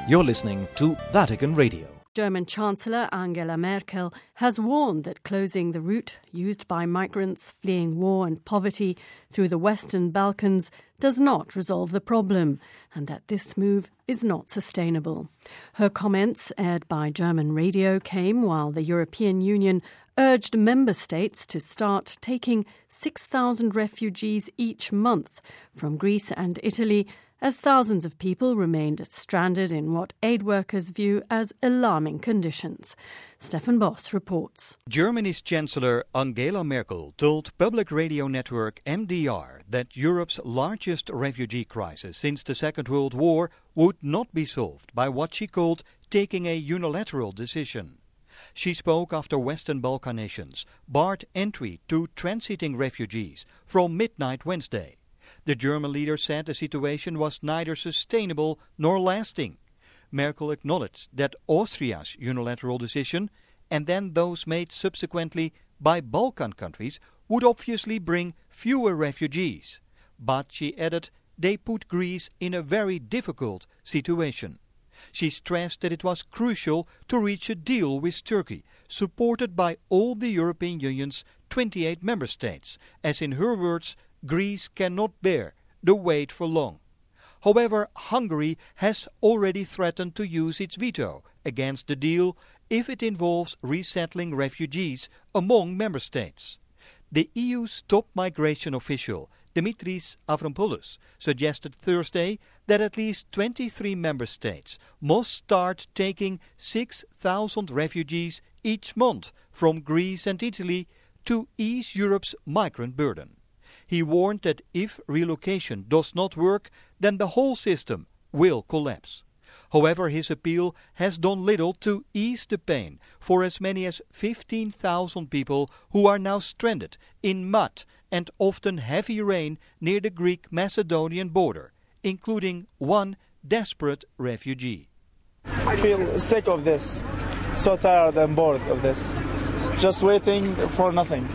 You're listening to Vatican Radio. German Chancellor Angela Merkel has warned that closing the route used by migrants fleeing war and poverty through the Western Balkans does not resolve the problem, and that this move is not sustainable. Her comments, aired by German radio, came while the European Union urged member states to start taking 6,000 refugees each month from Greece and Italy, as thousands of people remained stranded in what aid workers view as alarming conditions. Stefan Boss reports. Germany's Chancellor Angela Merkel told public radio network MDR that Europe's largest refugee crisis since the Second World War would not be solved by what she called taking a unilateral decision. She spoke after Western Balkan nations barred entry to transiting refugees from midnight Wednesday. The German leader said the situation was neither sustainable nor lasting. Merkel acknowledged that Austria's unilateral decision, and then those made subsequently by Balkan countries, would obviously bring fewer refugees. But, she added, they put Greece in a very difficult situation. She stressed that it was crucial to reach a deal with Turkey, supported by all the European Union's 28 member states, as in her words, Greece cannot bear the wait for long. However, Hungary has already threatened to use its veto against the deal if it involves resettling refugees among member states. The EU's top migration official, Dimitris Avramopoulos, suggested Thursday that at least 23 member states must start taking 6,000 refugees each month from Greece and Italy to ease Europe's migrant burden. He warned that if relocation does not work, then the whole system will collapse. However, his appeal has done little to ease the pain for as many as 15,000 people who are now stranded in mud and often heavy rain near the Greek-Macedonian border, including one desperate refugee. I feel sick of this, so tired and bored of this, just waiting for nothing.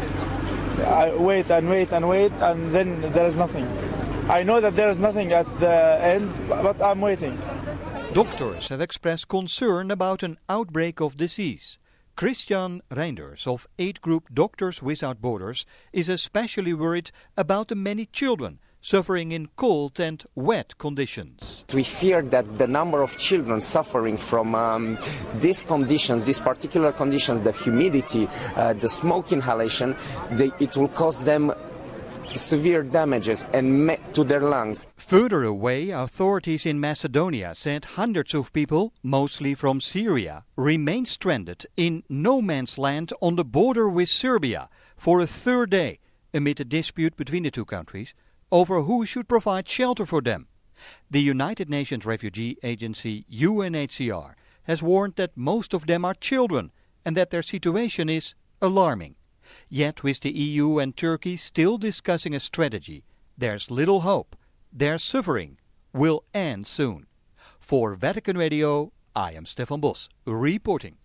I wait and wait and wait, and then there is nothing. I know that there is nothing at the end, but I'm waiting. Doctors have expressed concern about an outbreak of disease. Christian Reinders of aid group Doctors Without Borders is especially worried about the many children suffering in cold and wet conditions. We fear that the number of children suffering from these conditions, these particular conditions, the humidity, the smoke inhalation, it will cause them severe damages to their lungs. Further away, authorities in Macedonia said hundreds of people, mostly from Syria, remain stranded in no man's land on the border with Serbia for a third day amid a dispute between the two countries over who should provide shelter for them. The United Nations Refugee Agency, UNHCR, has warned that most of them are children and that their situation is alarming. Yet, with the EU and Turkey still discussing a strategy, there's little hope. Their suffering will end soon. For Vatican Radio, I am Stefan Boss, reporting.